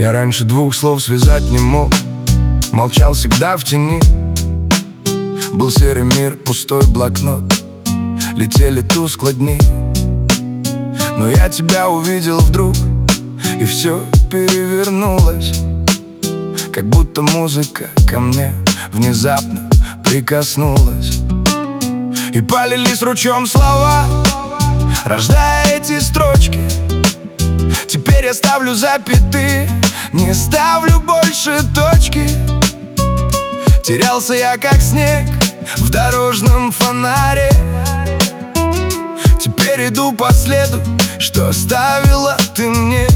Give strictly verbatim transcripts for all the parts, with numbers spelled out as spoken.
Я раньше двух слов связать не мог, молчал всегда в тени. Был серый мир, пустой блокнот, летели тускло дни. Но я тебя увидел вдруг, и все перевернулось. Как будто музыка ко мне внезапно прикоснулась. И полились ручьем слова, рождая эти строчки. Теперь я ставлю запятые, не ставлю больше точки. Терялся я, как снег в дорожном фонаре. Теперь иду по следу, что оставила ты мне.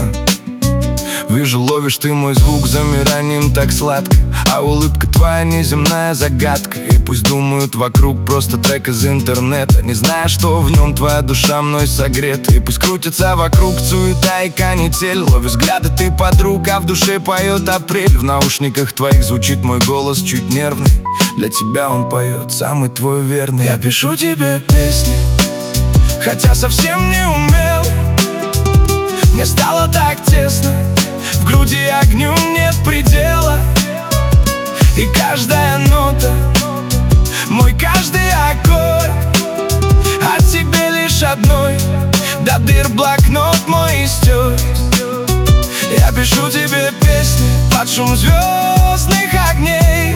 Вижу, ловишь ты мой звук замиранием так сладко, а улыбка твоя неземная загадка. И пусть думают вокруг просто трек из интернета, не зная, что в нем твоя душа мной согрета. И пусть крутится вокруг суета и канитель, ловишь взгляды ты подруг, а в душе поет апрель. В наушниках твоих звучит мой голос чуть нервный, для тебя он поет, самый твой верный. Я пишу тебе песни, хотя совсем не умел. Мне стало так тесно, в груди огню нет предела. И каждая нота, мой каждый аккорд о тебе лишь одной, до дыр блокнот мой истер. Я пишу тебе песни под шум звездных огней.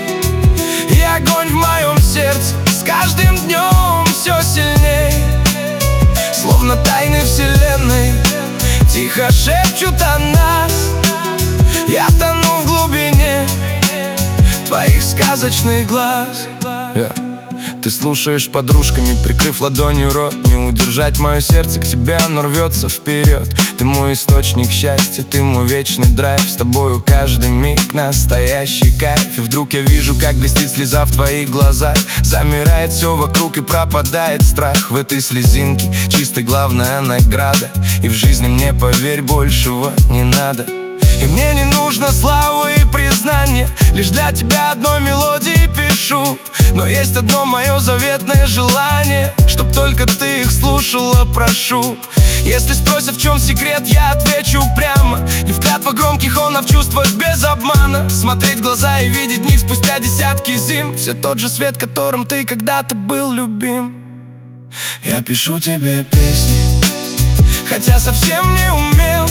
И огонь в моем сердце с каждым днем все сильней. Словно тайны вселенной тихо шепчут о нас. Я тону в глубине твоих сказочных глаз. yeah. Ты слушаешь подружками, прикрыв ладонью рот. Не удержать мое сердце к тебе, оно рвется вперед. Ты мой источник счастья, ты мой вечный драйв. С тобою каждый миг настоящий кайф. И вдруг я вижу, как блестит слеза в твоих глазах. Замирает все вокруг и пропадает страх. В этой слезинке чистой главная награда. И в жизни мне, поверь, большего не надо. И мне не нужно славы и признания, лишь для тебя одной мелодии пишу. Но есть одно мое заветное желание, чтоб только ты их слушала, прошу. Если спросят, в чем секрет, я отвечу прямо. Не в клятвах громких, он, а в чувствах без обмана. Смотреть в глаза и видеть в них спустя десятки зим все тот же свет, которым ты когда-то был любим. Я пишу тебе песни, хотя совсем не умел.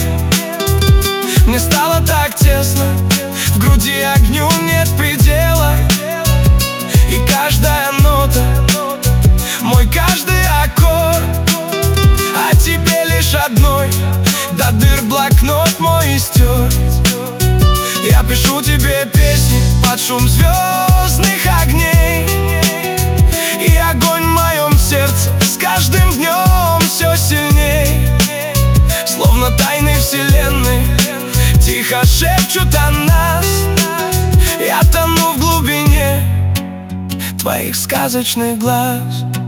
Мне стало так тесно, в груди огню нет предела. И каждая нота, мой каждый аккорд о тебе лишь одной, до дыр блокнот мой истер. Я пишу тебе песни под шум звездных огней. И огонь в моем сердце с каждым днем все сильней. Словно тайны вселенной тихо шепчут о нас. Я тону в глубине твоих сказочных глаз.